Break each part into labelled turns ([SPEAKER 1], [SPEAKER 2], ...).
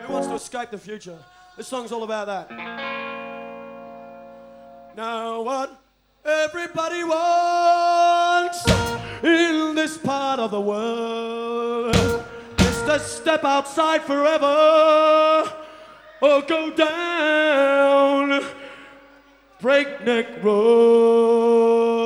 [SPEAKER 1] Who wants to escape the future? This song's all about that. Now what everybody wants in this part of the world is to step outside forever or go down breakneck road.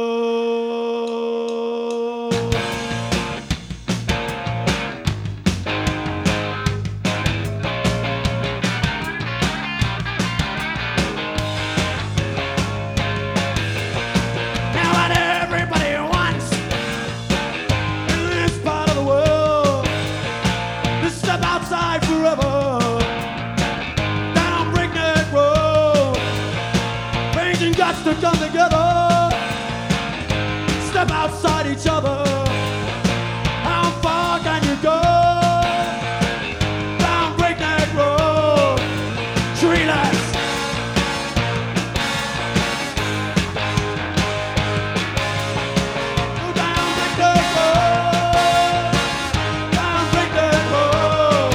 [SPEAKER 1] Got to come together, step outside each other. How far can you go? Down breakneck road, treeless. Go down breakneck road, down breakneck road.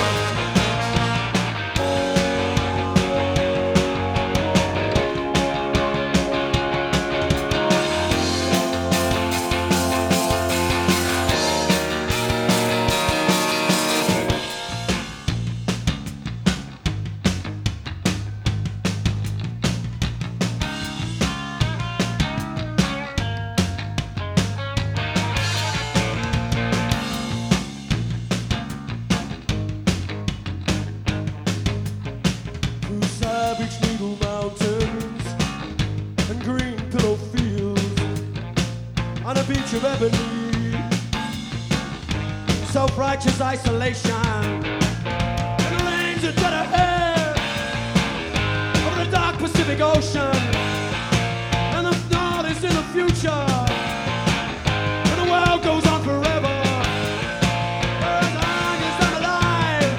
[SPEAKER 1] Savage Needle Mountains and green pillow fields on a beach of ebony, self-righteous isolation and the rains that got ahead over the dark Pacific Ocean, and the north is in the future and the world goes on forever. As long as I'm alive,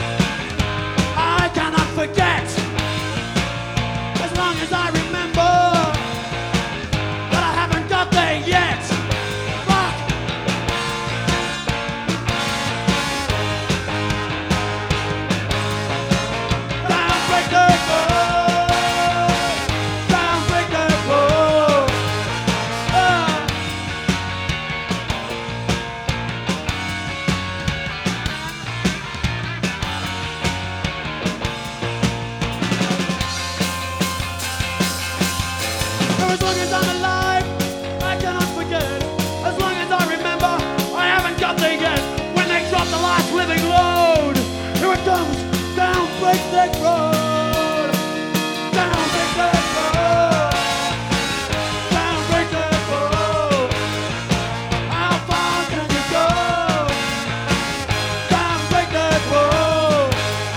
[SPEAKER 1] I cannot forget. As long as I remember that I haven't got there yet. Fuck! Down breakneck road, down breakneck road. As long as I'm alive, I cannot forget. As long as I remember, I haven't got there yet. When they drop the last living load, here it comes, down breakneck road, down breakneck road, down breakneck road. How far can you go? Down breakneck road.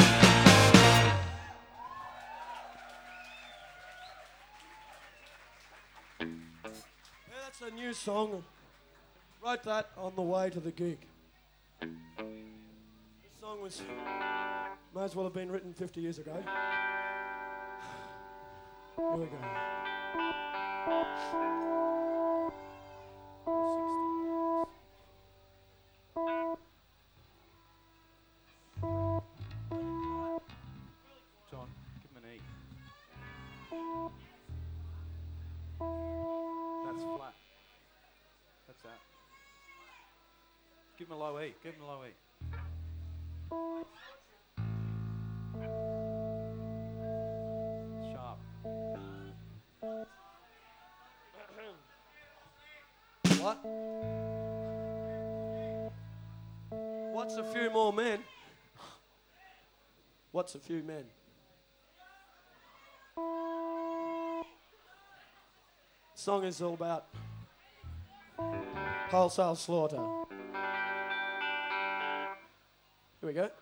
[SPEAKER 1] Yeah, that's a new song. Wrote that on the way to the gig. This song might as well have been written 50 years ago. Here we go.
[SPEAKER 2] John, give him an E. That's flat. That's that. Give him a low E. Give him a low E. Sharp.
[SPEAKER 1] What? What's a few more men? What's a few men? The song is all about wholesale slaughter. Here we go.